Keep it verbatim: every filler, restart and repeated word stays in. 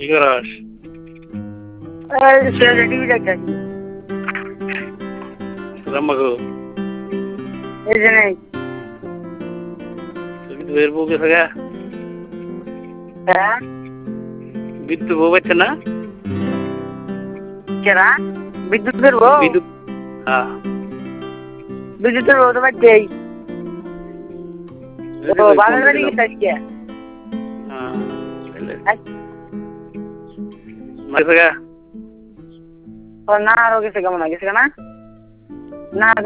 কি করস? এই ছেলে টিভি দেখতেছি। রাম্মাগো এই যে নেই। তুই কি বের বউ গেছে গা? হ্যাঁ বিদ্যুৎ বউ পাচ্ছে না? কেরা বিদ্যুতের বউ? বিদ্যুৎ হ্যাঁ বিদ্যুতের বউ তো বাচ্চাই। ও বাবার বাড়ি গেছে আজকে। মাইছে গা? ও না আরো গেছে কেমন গেছে না? না